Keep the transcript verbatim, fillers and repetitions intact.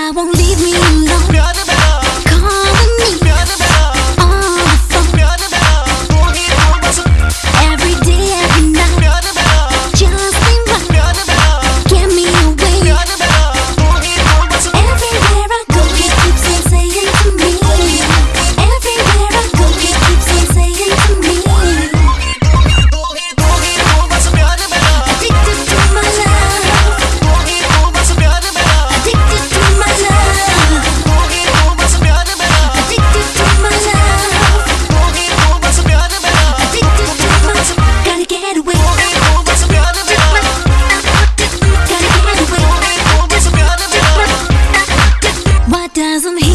I won't leave me alone. Calling me on the phone. Every day, every night. Just ain't right. Get me away. Everywhere I go, he keeps on saying to me. Everywhere I go, he keeps on saying to me. Addicted to my love. Addicted to my love. Addicted to my love. Addicted to my love. Gotta get away. Gotta get away. What does I'm